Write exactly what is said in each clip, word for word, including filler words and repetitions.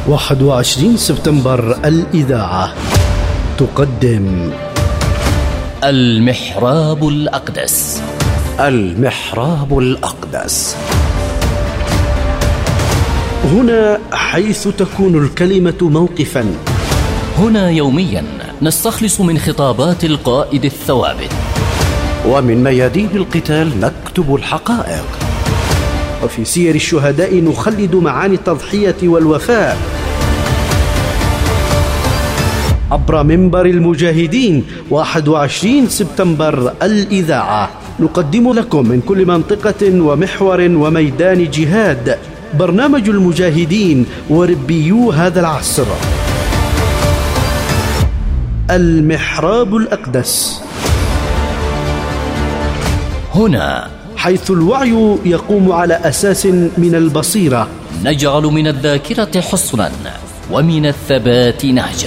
واحد وعشرين سبتمبر الإذاعة تقدم المحراب الأقدس. المحراب الأقدس هنا حيث تكون الكلمة موقفا. هنا يوميا نستخلص من خطابات القائد الثوابت، ومن ميادين القتال نكتب الحقائق، وفي سير الشهداء نخلد معاني التضحية والوفاء. عبر منبر المجاهدين واحد وعشرين سبتمبر الإذاعة نقدم لكم من كل منطقة ومحور وميدان جهاد برنامج المجاهدين وربيو هذا العصر. المحراب الأقدس، هنا حيث الوعي يقوم على أساس من البصيرة، نجعل من الذاكرة حصنا ومن الثبات نهجا.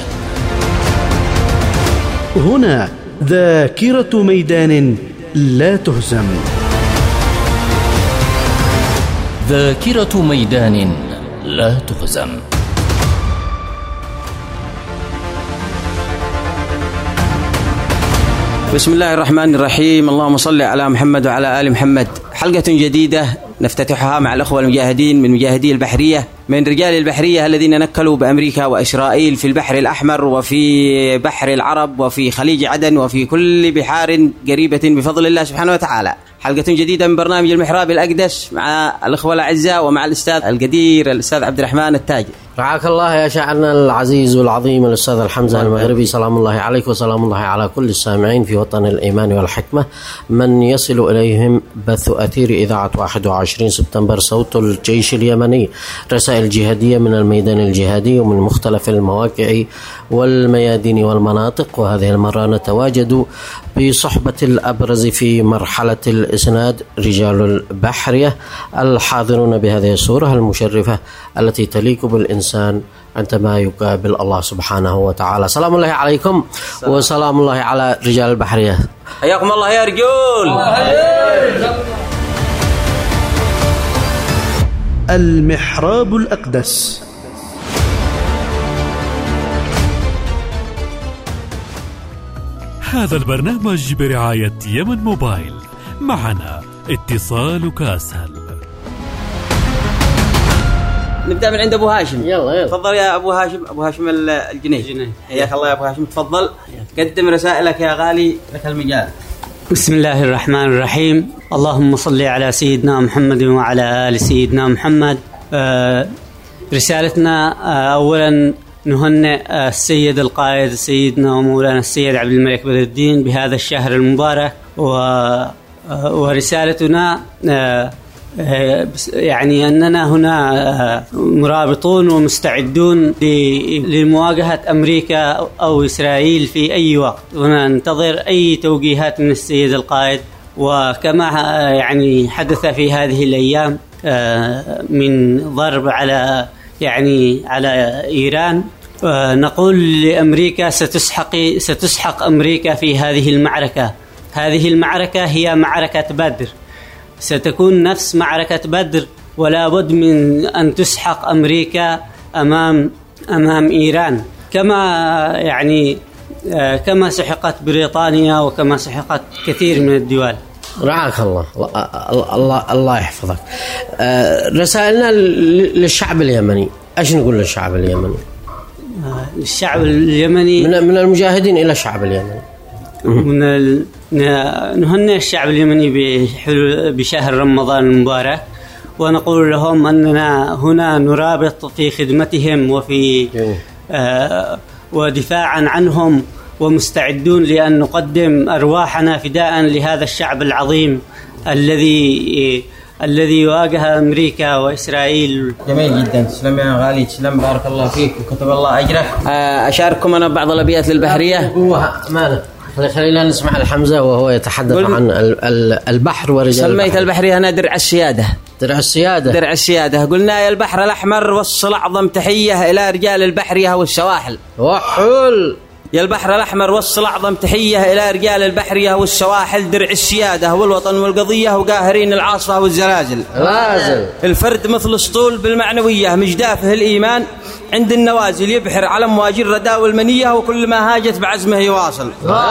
هنا ذاكرة ميدان لا تهزم، ذاكرة ميدان لا تهزم. بسم الله الرحمن الرحيم. اللهم صل على محمد وعلى آل محمد. حلقة جديدة نفتتحها مع الأخوة المجاهدين من مجاهدي البحرية، من رجال البحرية الذين نكلوا بأمريكا وإسرائيل في البحر الأحمر وفي بحر العرب وفي خليج عدن وفي كل بحار قريبة بفضل الله سبحانه وتعالى. حلقة جديدة من برنامج المحراب الأقدس مع الأخوة الأعزاء ومع الأستاذ القدير الأستاذ عبد الرحمن التاجر. رعاك الله يا شاعرنا العزيز والعظيم الأستاذ الحمزة المغربي، سلام الله عليك وسلام الله على كل السامعين في وطن الإيمان والحكمة، من يصل إليهم بث أثير إذاعة واحد وعشرين سبتمبر صوت الجيش اليمني، رسائل جهادية من الميدان الجهادي ومن مختلف المواقع والميادين والمناطق. وهذه المرة نتواجد بصحبة الأبرز في مرحلة الإسناد، رجال البحرية الحاضرون بهذه الصورة المشرفة التي تليق بالإنسان عندما يقابل الله سبحانه وتعالى. سلام الله عليكم وسلام الله على رجال البحرية. حياكم الله يا رجول. المحراب الأقدس. هذا البرنامج برعاية يمن موبايل، معنا اتصالك أسهل. نبدأ من عند أبو هاشم. يلا يلا تفضل يا أبو هاشم. أبو هاشم الجنيه، حياك الله يا أبو هاشم. تفضل قدم رسائلك يا غالي، لك المجال. بسم الله الرحمن الرحيم. اللهم صل على سيدنا محمد وعلى آل سيدنا محمد. آه رسالتنا آه أولا نهنئ السيد القائد سيدنا ومولانا السيد عبد الملك بدر الدين بهذا الشهر المبارك، ورسالتنا يعني أننا هنا مرابطون ومستعدون لمواجهة أمريكا أو إسرائيل في أي وقت، وننتظر أي توجيهات من السيد القائد. وكما يعني حدث في هذه الأيام من ضرب على يعني على إيران، نقول لأمريكا ستسحق ستسحق أمريكا في هذه المعركة. هذه المعركة هي معركة بدر، ستكون نفس معركة بدر، ولا بد من أن تسحق أمريكا أمام أمام إيران، كما يعني كما سحقت بريطانيا وكما سحقت كثير من الدول. رعاك الله. الله الله يحفظك. رسائلنا للشعب اليمني، ايش نقول للشعب اليمني؟ الشعب اليمني من من المجاهدين الى الشعب اليمني، من ال... نهنئ الشعب اليمني بشهر رمضان المبارك، ونقول لهم أننا هنا نرابط في خدمتهم وفي آه ودفاعا عنهم، ومستعدون لأن نقدم أرواحنا فداء لهذا الشعب العظيم الذي الذي يواجه أمريكا وإسرائيل. جميل جدا. تسلم يا غالي، تسلم، بارك الله فيك وكتب الله أجرك. أشارككم أنا بعض الأبيات للبحرية. أمانة خلينا نسمع الحمزة وهو يتحدث عن البحر ورجال. سميت البحرية هنا درع السيادة. درع السيادة درع السيادة. قلنا يا البحر الأحمر وصل أعظم تحية إلى رجال البحرية والسواحل. وحول يا البحر الأحمر وصل أعظم تحية إلى رجال البحرية والسواحل درع السيادة والوطن والقضية وقاهرين العاصفة والزلازل. لازل الفرد مثل اسطول بالمعنوية مجدافه الإيمان عند النوازل يبحر على امواج الردى والمنية وكل ما هاجت بعزمه يواصل.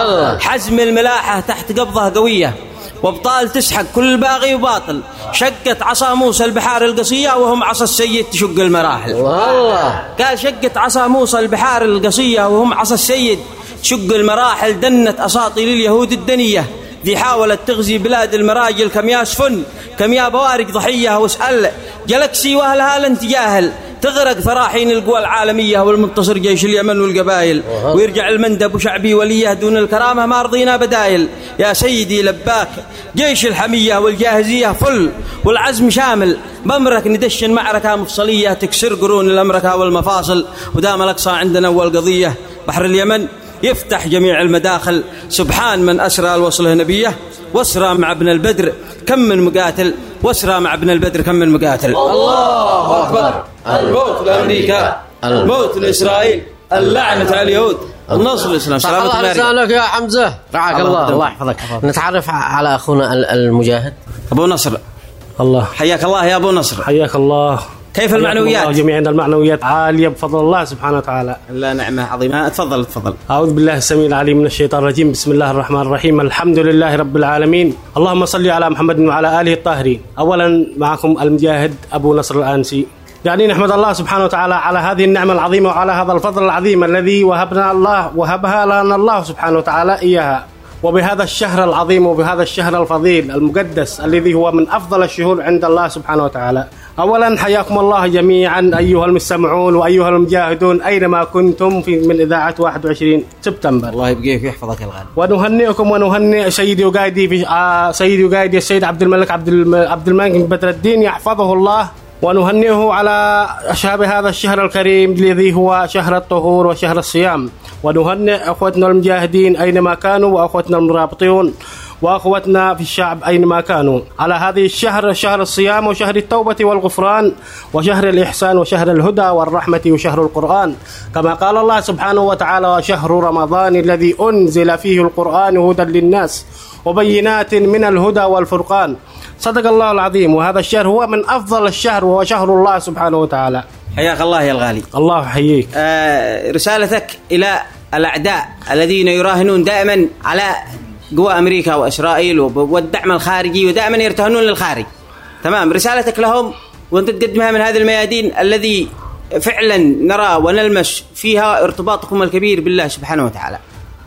حزم الملاحة تحت قبضة قوية وابطال تسحق كل باغي وباطل. شقت عصا موسى البحار القصية وهم عصا السيد تشق المراحل. والله قال شقت عصا موسى البحار القصية وهم عصا السيد تشق المراحل. دنت أساطيل اليهود الدنية ذي حاولت تغزي بلاد المراجل. كم يا سفن كم يا بوارق ضحية واسأل جلكسي واهلها لن تجاهل. تغرق فراحين القوى العالمية والمنتصر جيش اليمن والقبائل. ويرجع المندب وشعبي وليه دون الكرامة ما رضينا بدايل. يا سيدي لباك جيش الحمية والجاهزية فل والعزم شامل. بمرك ندش المعركة مفصلية تكسر قرون الأمركة والمفاصل. ودام الأقصى عندنا أول قضية بحر اليمن يفتح جميع المداخل. سبحان من أسرى الوصله نبيه واسرى مع ابن البدر كم من مقاتل. واسرى مع ابن البدر كم من مقاتل. الله أكبر. الموت لأمريكا الموت لإسرائيل اللعنة على اليهود النصر الإسلام. سلامة لسانك يا حمزة رعاك الله. الله يحفظك. نتعرف على أخونا المجاهد أبو نصر. الله حياك الله يا أبو نصر. حياك الله. كيف المعنويات؟ جميعا المعنويات عالية بفضل الله سبحانه وتعالى. لا نعمة عظيمة. تفضل تفضل. أعوذ بالله السميع العليم من الشيطان الرجيم. بسم الله الرحمن الرحيم. الحمد لله رب العالمين. اللهم صل على محمد وعلى آله الطاهرين. أولا معكم المجاهد أبو نصر الآنسي. يعني نحمد الله سبحانه وتعالى على هذه النعمة العظيمة وعلى هذا الفضل العظيم الذي وهبنا الله وهبها لنا الله سبحانه وتعالى إياها. وبهذا الشهر العظيم وبهذا الشهر الفضيل المقدس الذي هو من أفضل الشهور عند الله سبحانه وتعالى. أولا حياكم الله جميعا أيها المستمعون وأيها المجاهدون أينما كنتم في من إذاعة واحد وعشرين سبتمبر. الله يبقيك ويحفظك الغالي. ونهنئكم ونهنئ سيدي وقايدي في آه سيدي وقايدي السيد عبد الملك عبد عبد الملك بدر الدين يحفظه الله. ونهنئه على أشهاب هذا الشهر الكريم الذي هو شهر الطهور وشهر الصيام. ونهنئ أخوتنا المجاهدين أينما كانوا وأخوتنا المرابطون وأخوتنا في الشعب أينما كانوا على هذه الشهر شهر الصيام وشهر التوبة والغفران وشهر الإحسان وشهر الهدى والرحمة وشهر القرآن. كما قال الله سبحانه وتعالى وشهر رمضان الذي أنزل فيه القرآن هدى للناس وبينات من الهدى والفرقان. صدق الله العظيم. وهذا الشهر هو من أفضل الشهر وهو شهر الله سبحانه وتعالى. حياك الله يا الغالي. الله يحييك. آه رسالتك إلى الأعداء الذين يراهنون دائما على قوى أمريكا وإسرائيل والدعم الخارجي ودائما يرتهنون للخارج. تمام. رسالتك لهم وأنت تقدمها من هذه الميادين الذي فعلا نرى ونلمس فيها ارتباطكم الكبير بالله سبحانه وتعالى.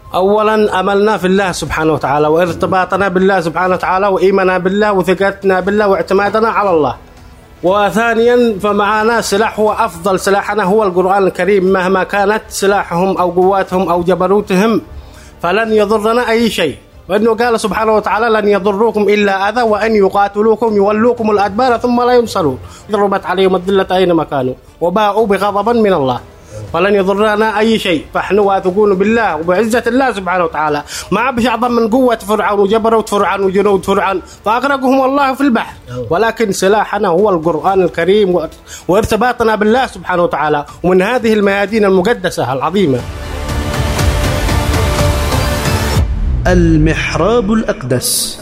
أولا أملنا في الله سبحانه وتعالى وارتباطنا بالله سبحانه وتعالى وإيماننا بالله وثقتنا بالله واعتمادنا على الله. وثانيا فمعنا سلاح هو أفضل سلاحنا هو القرآن الكريم. مهما كانت سلاحهم أو قواتهم أو جبروتهم فلن يضرنا أي شيء. وأنه قال سبحانه وتعالى لن يضروكم إلا أذى وأن يقاتلوكم يولوكم الأدبار ثم لا ينصرون. ضربت عليهم الذلة أينما كانوا وباءوا بغضبا من الله فلن يضرنا أي شيء. فنحن واثقون بالله وبعزة الله سبحانه وتعالى. ما بش أعظم من قوة فرعون وجبروت فرعون وجنود فرعون فأغرقهم الله في البحر. ولكن سلاحنا هو القرآن الكريم وارتباطنا بالله سبحانه وتعالى ومن هذه الميادين المقدسة العظيمة. المحراب الأقدس.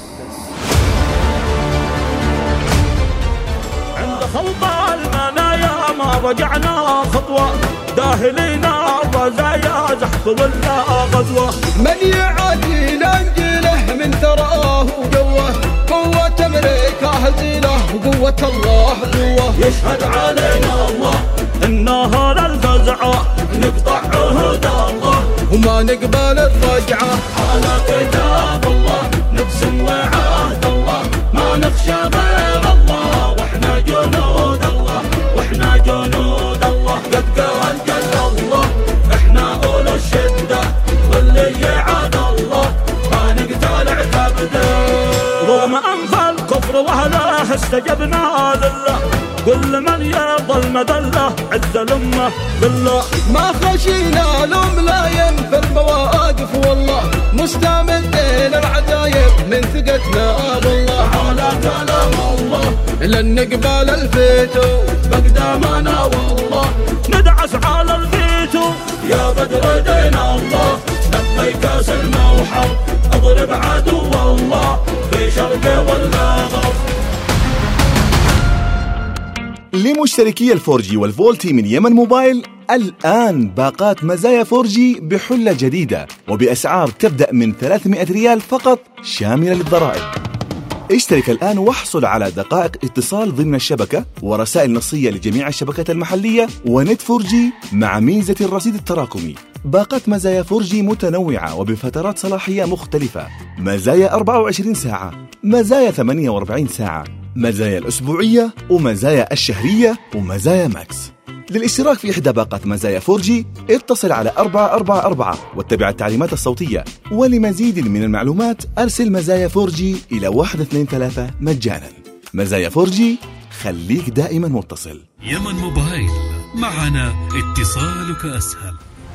عند خلط المنايا ما رجعنا خطوة داهلين الرزايا زحف ولا غزوة. من يعادي لانجيله من ثراه وقوة قوة أمريكا هزيلة وقوة الله قوة. يشهد علينا الله النهار الفزعة نقطع عهد الله وما نقبل الرجعة. على كتاب الله نقسم وعهد الله ما نخشى غير الله واحنا جنود الله واحنا جنود الله. قد قال قال الله احنا اولو الشدة واللي يعاد الله ما نقتل عتبده. رغم انف الكفر واهله استجبنا لله كل من يظل مذله عز الامه بالله. ما خشينا لوم لاين في المواقف والله مستمدين العجايب من ثقتنا بالله. على كلام الله لن نقبل الفيتو بقدامنا والله ندعس على الفيتو يا بدر دين الله. سلمى وحرب اضرب عدو الله في شرقه ولا غرب. لمشتركي الفور جي والفولتي من يمن موبايل الآن باقات مزايا فور جي بحلة جديدة وبأسعار تبدأ من ثلاثمائة ريال فقط شاملة للضرائب. اشترك الآن واحصل على دقائق اتصال ضمن الشبكة ورسائل نصية لجميع الشبكات المحلية ونت فور جي مع ميزة الرصيد التراكمي. باقات مزايا فور جي متنوعة وبفترات صلاحية مختلفة، مزايا أربعة وعشرين ساعة، مزايا ثمانية وأربعين ساعة، مزايا الأسبوعية ومزايا الشهرية ومزايا ماكس. للاشتراك في إحدى باقات مزايا فور جي اتصل على أربعة أربعة أربعة واتبع التعليمات الصوتية، ولمزيد من المعلومات أرسل مزايا فور جي إلى واحد اثنين ثلاثة مجانا. مزايا فور جي، خليك دائما متصل. يمن موبايل، معنا اتصالك أسهل.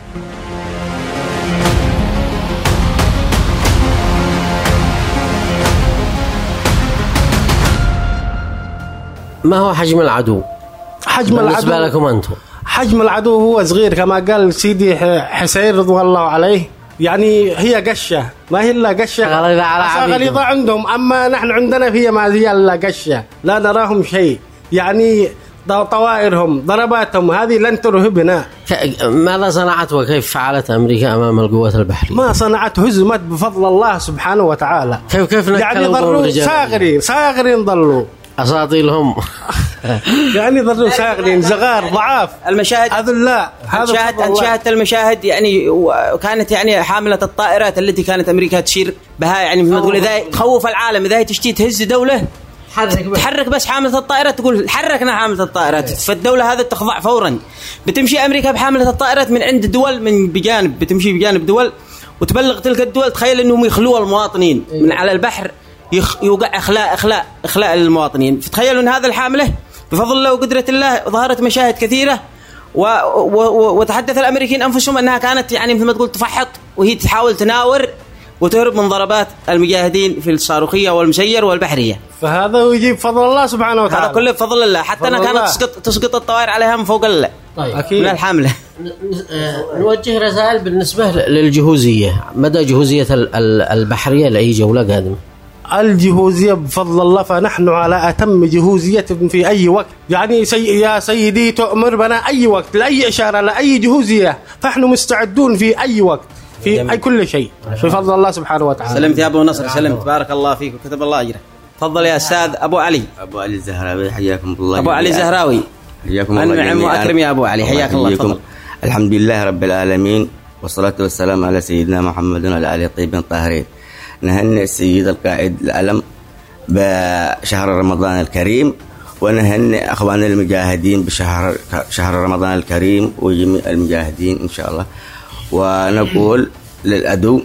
ما هو حجم العدو؟ حجم بالنسبة العدو لكم أنتم؟ حجم العدو هو صغير كما قال سيدي حسين رضي الله عليه، يعني هي قشة، ما هي إلا قشة غليظة عندهم، أما نحن عندنا فيها ما هي إلا قشة، لا نراهم شيء، يعني طوائرهم ضرباتهم هذه لن ترهبنا. ماذا صنعت وكيف فعلت أمريكا أمام القوات البحرية؟ ما صنعت، هزمت بفضل الله سبحانه وتعالى. كيف كيف يعني ضلوا صاغرين صاغرين ضلوا أساطيلهم يعني ضلوا صاغرين صغار ضعاف. المشاهد أذلاء. شاهد شاهدت المشاهد يعني، وكانت يعني حاملة الطائرات التي كانت أمريكا تشير بها، يعني مثل ما تقول إذا تخوف العالم، إذا تشتي تهز دولة تحرك بس حاملة الطائرات، تقول حركنا حاملة الطائرات، فالدولة هذا تخضع فورا. بتمشي أمريكا بحاملة الطائرات من عند دول، من بجانب بتمشي بجانب دول وتبلغ تلك الدول. تخيل أنهم يخلوا المواطنين من على البحر، يوقع إخلاء إخلاء إخلاء المواطنين. فتخيلوا أن هذا الحاملة بفضل الله وقدرة الله ظهرت مشاهد كثيرة، و و وتحدث الأمريكيين أنفسهم أنها كانت يعني مثل ما تقول تفحط، وهي تحاول تناور وتهرب من ضربات المجاهدين في الصاروخية والمسير والبحرية. فهذا يجيب فضل الله سبحانه وتعالى، هذا كله بفضل الله، حتى أنا كانت تسقط تسقط الطوائر عليها من فوق الله. طيب. أكيد. من الحاملة. نوجه رسائل بالنسبة للجهوزية، مدى جهوزية البحرية لأي جولة قادمة؟ الجهوزية بفضل الله فنحن على أتم جهوزية في أي وقت، يعني سي يا سيدي تؤمر بنا أي وقت لأي إشارة لأي جهوزية، فنحن مستعدون في أي وقت في جميل. أي كل شيء بفضل الله سبحانه وتعالى. سلمت يا أبو نصر، سلمت، بارك الله فيك وكتب الله أجره. تفضل يا أستاذ أبو علي. أبو علي الزهراوي، حياكم الله. أبو علي الزهراوي، حياكم الله. أنعم وأكرم يا أبو علي، حياك الله. تفضل. الحمد لله رب العالمين، والصلاة والسلام على سيدنا محمد وعلى آله الطيبين الطاهرين. نهنئ السيد القائد العلم بشهر رمضان الكريم، ونهنئ أخواننا المجاهدين بشهر شهر رمضان الكريم وجميع المجاهدين إن شاء الله. ونقول للعدو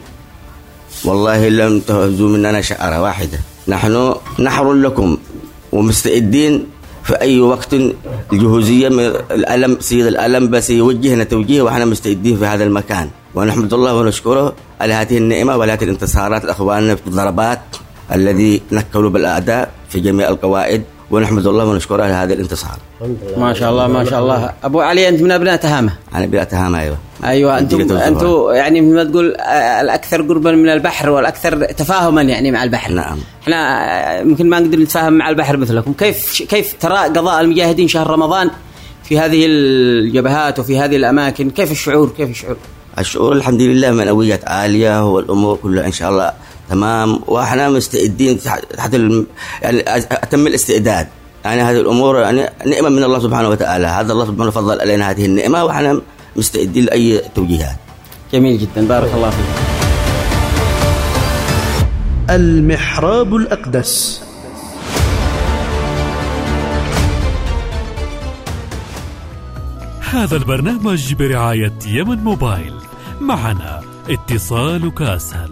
والله لم تهزوا مننا شعرة واحدة، نحن نحر لكم ومستعدين في أي وقت. الجهوزية من الألم، سيد الألم بس يوجهنا توجيه، وإحنا مستعدين في هذا المكان، ونحمد الله ونشكره على هذه النعمة وعلى هذه الانتصارات الأخوان في الضربات الذي نكلوا بالأعداء في جميع القواعد، ونحمد الله ونشكره على هذا الانتصار. ما شاء الله ما شاء الله. أبو علي أنت من أبناء تهامة؟ أنا أبناء تهامة. أيوة أيوة. أنتم أنتم يعني ما تقول الأكثر قربا من البحر والأكثر تفاهما يعني مع البحر. نعم. إحنا يمكن ما نقدر نتفاهم مع البحر مثلكم. كيف كيف ترى قضاء المجاهدين شهر رمضان في هذه الجبهات وفي هذه الأماكن؟ كيف الشعور؟ كيف الشعور؟ الشعور الحمد لله معنويات عالية، والأمور كلها إن شاء الله تمام، وإحنا مستعدين تحت الم... يعني أتم الاستعداد. يعني هذه الأمور يعني نعمة من الله سبحانه وتعالى، هذا الله سبحانه فضل علينا هذه النعمة، وإحنا مستعدين لأي توجيهات. جميل جدا، بارك الله فيك. المحراب الأقدس. هذا البرنامج برعاية يمن موبايل، معنا اتصالك أسهل.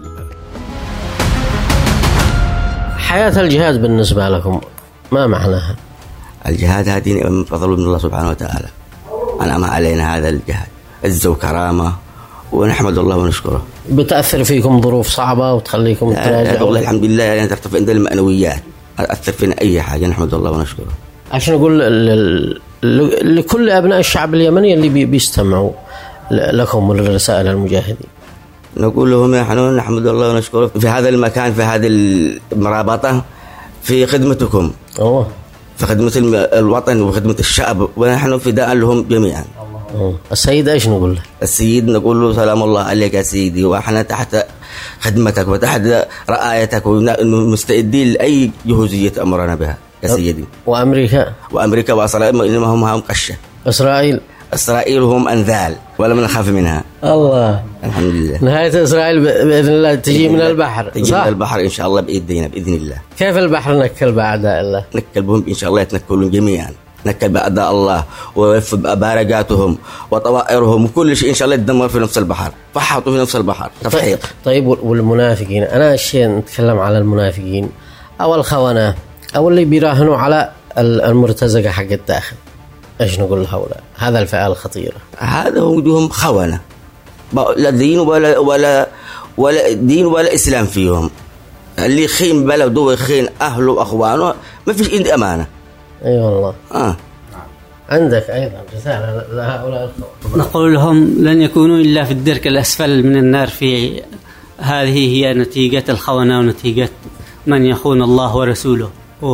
حياة الجهاد بالنسبة لكم ما معناها؟ الجهاد هذه من فضل من الله سبحانه وتعالى، أنعم علينا هذا الجهاد عزة وكرامة، ونحمد الله ونشكره. بتأثر فيكم ظروف صعبة وتخليكم تراجعوا؟ والله الحمد لله يعني ترتفع عندنا المعنويات، أثر فينا أي حاجة، نحمد الله ونشكره. عشان نقول لكل أبناء الشعب اليمني اللي بيستمعوا لكم وللرسائل المجاهدين، نقول لهم نحن نحمد الله ونشكره في هذا المكان، في هذه المرابطة، في خدمتكم أوه. في خدمة الوطن وخدمة الشعب، ونحن فداء لهم جميعا. أوه. السيد ايش نقول له؟ السيد نقول له سلام الله عليك يا سيدي، واحنا تحت خدمتك وتحت رعايتك ومستعدين لأي جهوزية أمرنا بها يا سيدي. وأمريكا وأمريكا وإسرائيل إنما هم هم قشة. إسرائيل إسرائيل هم أنذال ولا من نخاف منها. الله الحمد لله. نهاية إسرائيل بإذن الله تجي من البحر. تجي من البحر إن شاء الله بإيدينا بإذن الله. كيف البحر نكل بأعداء الله؟ نكل بهم إن شاء الله يتنكلون جميعا، نكل بأعداء الله ويف بارقاتهم وطوائرهم وكل شيء إن شاء الله يتدمر في نفس البحر، فحطوا في نفس البحر تفحيط. طيب والمنافقين، أنا الشيء نتكلم على المنافقين أو الخونة أو اللي بيراهنوا على المرتزقة حق الداخل، ايش نقول لهؤلاء؟ هذا الفئة الخطيرة. هذا هم خونة، لا دين ولا ولا ولا دين ولا اسلام فيهم. اللي خين بلده ويخين اهله واخوانه ما فيش عندي امانة. اي أيوة والله. اه عندك ايضا رسالة لهؤلاء الخونة. نقول لهم لن يكونوا الا في الدرك الاسفل من النار. في هذه هي نتيجة الخونة ونتيجة من يخون الله ورسوله.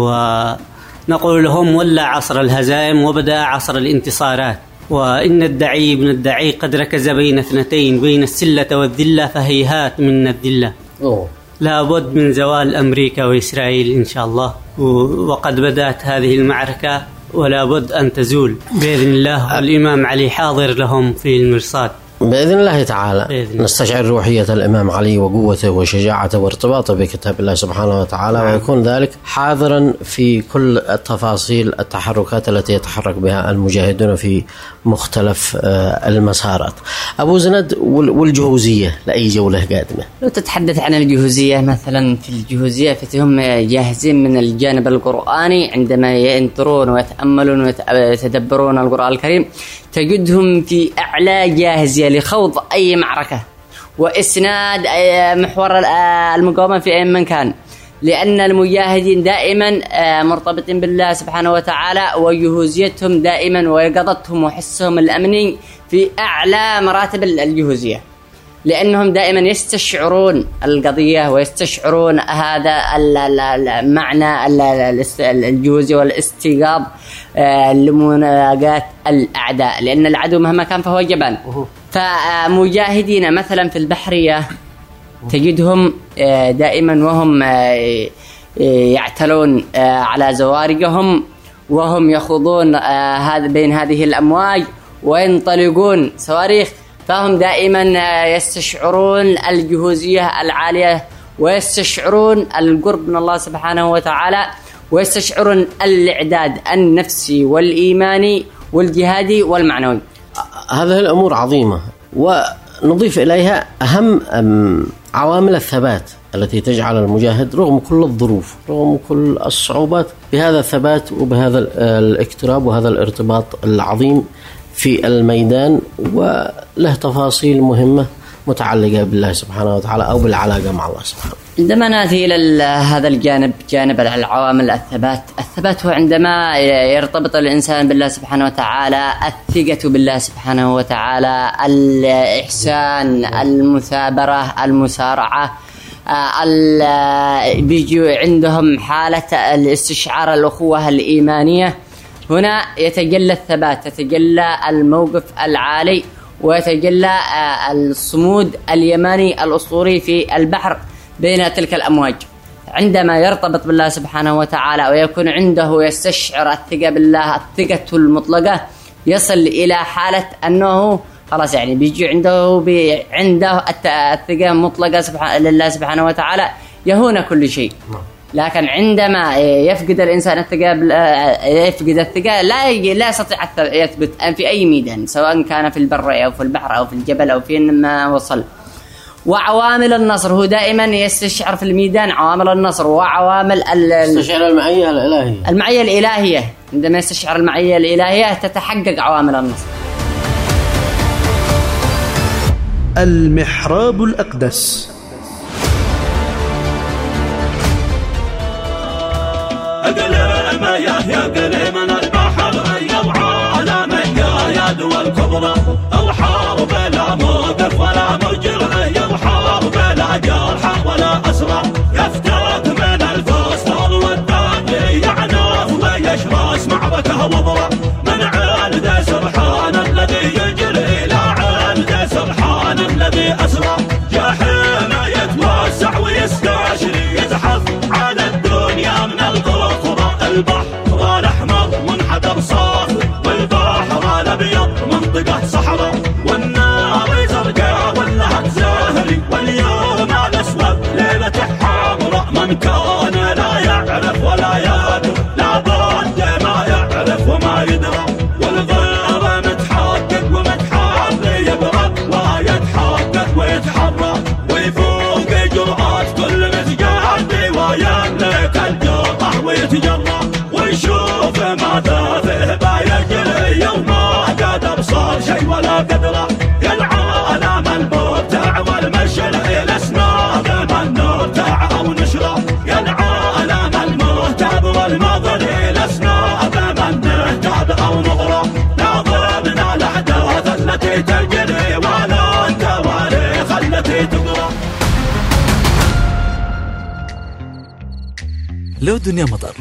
ونقول لهم ولا عصر الهزائم وبدأ عصر الانتصارات، وإن الدعي ابن الدعي قد ركز بين اثنتين، بين السلة والذلة، فهيهات من الذلة. أوه. لا بد من زوال أمريكا وإسرائيل إن شاء الله، وقد بدأت هذه المعركة ولا بد أن تزول بإذن الله. الإمام علي حاضر لهم في المرصاد بإذن الله تعالى. بإذن نستشعر روحية الإمام علي وقوته وشجاعته وارتباطه بكتاب الله سبحانه وتعالى، نعم. ويكون ذلك حاضرا في كل التفاصيل التحركات التي يتحرك بها المجاهدون في مختلف المسارات. أبو زند، والجهوزية لأي جولة قادمة؟ لو تتحدث عن الجهوزية مثلا، في الجهوزية فتهم جاهزين من الجانب القرآني عندما ينظرون ويتأملون ويتدبرون القرآن الكريم، تجدهم في أعلى جاهزية لخوض أي معركة وإسناد محور المقاومة في أي مكان، لأن المجاهدين دائما مرتبطين بالله سبحانه وتعالى، وجهوزيتهم دائما ويقظتهم وحسهم الأمني في أعلى مراتب الجهوزية، لأنهم دائما يستشعرون القضية ويستشعرون هذا المعنى الجهوزية والاستيقاظ لمناقات الأعداء، لأن العدو مهما كان فهو جبان. فمجاهدين مثلا في البحرية تجدهم دائما وهم يعتلون على زوارقهم وهم يخوضون هذا بين هذه الأمواج وينطلقون صواريخ، فهم دائما يستشعرون الجهوزية العالية ويستشعرون القرب من الله سبحانه وتعالى، ويستشعرون الإعداد النفسي والإيماني والجهادي والمعنوي. هذه الأمور عظيمة، ونضيف إليها أهم عوامل الثبات التي تجعل المجاهد رغم كل الظروف رغم كل الصعوبات بهذا الثبات وبهذا الاقتراب وهذا الارتباط العظيم في الميدان، وله تفاصيل مهمة متعلقة بالله سبحانه وتعالى أو بالعلاقة مع الله سبحانه. عندما نأتي إلى هذا الجانب، جانب العوامل الثبات، الثبات هو عندما يرتبط الإنسان بالله سبحانه وتعالى، الثقة بالله سبحانه وتعالى، الإحسان، المثابرة، المسارعة، بيجي عندهم حالة الاستشعار الأخوة الإيمانية. هنا يتجلى الثبات، يتجلى الموقف العالي، ويتجلى الصمود اليماني الأسطوري في البحر بين تلك الأمواج. عندما يرتبط بالله سبحانه وتعالى ويكون عنده يستشعر الثقة بالله، الثقة المطلقة، يصل إلى حالة أنه خلاص يعني بيجي عنده بي عنده الثقة المطلقة سبحانه لله سبحانه وتعالى، يهون كل شيء. لكن عندما يفقد الإنسان الثقة يفقد الثقة لا لا يستطيع يثبت في أي ميدان، سواء كان في البر أو في البحر أو في الجبل أو في ما وصل. وعوامل النصر، هو دائما يستشعر في الميدان عوامل النصر وعوامل يستشعر المعية الإلهية. المعية الإلهية، عندما يستشعر المعية الإلهية تتحقق عوامل النصر. المحراب الأقدس. أقلم يا يا قلم من البحر يضعى على من يا دول الكبرى، الحرب لا موقف ولا مرجع يضحى والبحر الأحمر منحدر صاخ، والبحر الأبيض منطقة صحراء، والنار زرقاء واللهب زهري، واليوم الأسود ليلة حمراء. من كان لا يعرف ولا يدري لابد ما يعرف وما يدرى، والغير متحقق ومتحري يبرد ويتحقق ويتحرى، ويفوق جرأة كل متجرد ويملك الجرح ويتجرى، ويشوف ماذا فيه بيجري يوم قد أبصر شيء ولا قدره. يا العالم المبتع والمشرع لسنا بمن نرتع أو نشره، يا العالم المهتب والمغري لسنا بمن نهتب أو نغره. ناظرنا الأحداث التي تجري ولا التواريخ التي تقرأ. لو الدنيا مطر،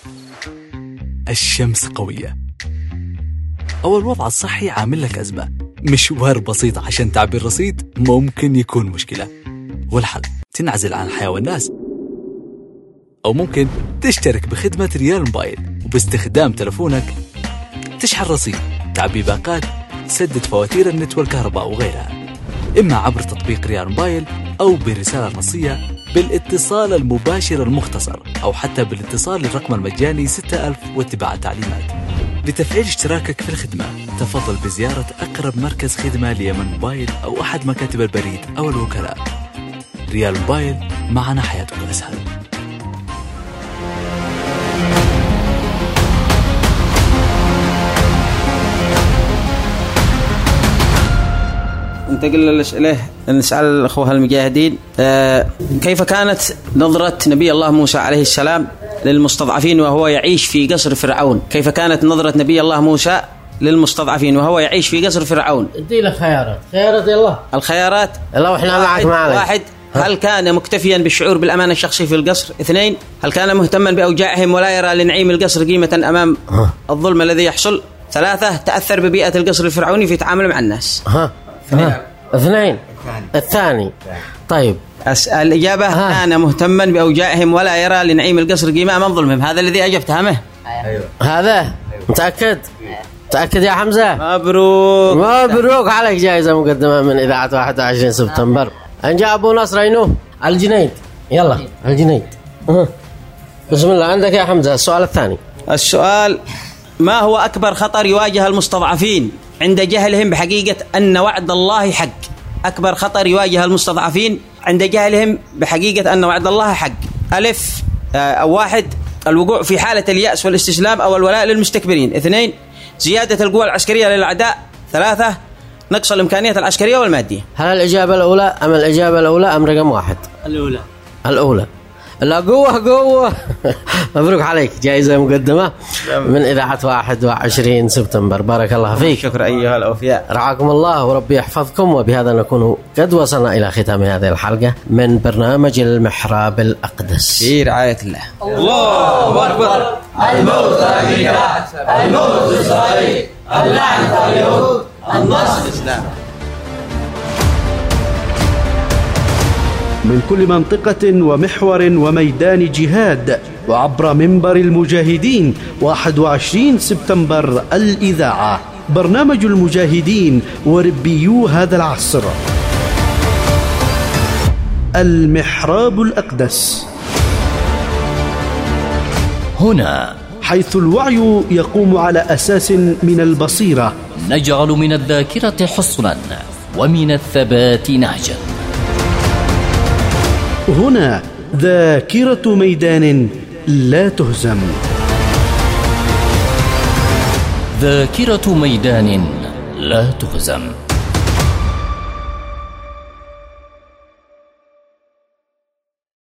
الشمس قوية، أو الوضع الصحي عامل لك أزمة، مشوار بسيط عشان تعبير رصيد ممكن يكون مشكلة، والحل تنعزل عن الحياة والناس، أو ممكن تشترك بخدمة ريال موبايل وباستخدام تلفونك تشحن رصيد، تعبي باقات، تسدد فواتير النت والكهرباء وغيرها، إما عبر تطبيق ريال موبايل أو برسالة نصية بالاتصال المباشر المختصر، أو حتى بالاتصال للرقم المجاني ستة ألف واتباع التعليمات. لتفعيل اشتراكك في الخدمة تفضل بزيارة أقرب مركز خدمة ليمن موبايل أو أحد مكاتب البريد أو الوكلاء. ريال موبايل، معنا حياتك أسهل. ننتقل للأسئلة، نسأل الأخوة المجاهدين آه كيف كانت نظرة نبي الله موسى عليه السلام للمستضعفين وهو يعيش في قصر فرعون؟ كيف كانت نظرة نبي الله موسى للمستضعفين وهو يعيش في قصر فرعون؟ ادي له خيارات. خيارات يلا. الخيارات يلا واحنا معك معنا. واحد، هل كان مكتفيا بالشعور بالأمان الشخصي في القصر؟ اثنين، هل كان مهتما بأوجاعهم ولا يرى لنعيم القصر قيمة أمام ها. الظلم الذي يحصل؟ ثلاثة، تأثر ببيئة القصر الفرعوني في تعامله مع الناس. ها. ها. اثنين. الثاني. طيب الإجابة ها. كان مهتما بأوجاعهم ولا يرى لنعيم القصر قيمة أمام ظلمهم. هذا الذي أجبته همه. أيوه. هذا متأكد؟ متأكد يا حمزة؟ مبروك مبروك عليك، جائزة مقدمة من إذاعة واحد وعشرين سبتمبر. أنجا أبو نصر أينو الجنيد. يلا الجنيد. أه. بسم الله، عندك يا حمزة السؤال الثاني. السؤال: ما هو أكبر خطر يواجه المستضعفين عند جهلهم بحقيقة أن وعد الله حق؟ أكبر خطر يواجه المستضعفين عند جهلهم بحقيقة أن وعد الله حق. ألف أو واحد، الوقوع في حالة اليأس والاستسلام أو الولاء للمستكبرين. اثنين، زيادة القوى العسكرية للأعداء. ثلاثة، نقص الإمكانيات العسكرية والمادية. هل الإجابة الأولى أم الإجابة الأولى أم رقم واحد؟ الأولى. الأولى. لا قوة قوة. مبروك عليك، جائزة مقدمة من إذاعة واحد وعشرين سبتمبر. بارك الله فيك. شكرا أيها الأوفياء، رعاكم الله وربي يحفظكم. وبهذا نكون قد وصلنا إلى ختام هذه الحلقة من برنامج المحراب الأقدس في رعاية الله. الله أكبر. الموت الأمريكا، الموت إسرائيل، اللعنة اليهود، النصر الإسلام. من كل منطقة ومحور وميدان جهاد، وعبر منبر المجاهدين واحد وعشرين سبتمبر الإذاعة، برنامج المجاهدين وربيو هذا العصر. المحراب الأقدس، هنا حيث الوعي يقوم على أساس من البصيرة، نجعل من الذاكرة حصنا ومن الثبات نهجا. هنا ذاكرة ميدان لا تهزم، ذاكرة ميدان لا تهزم.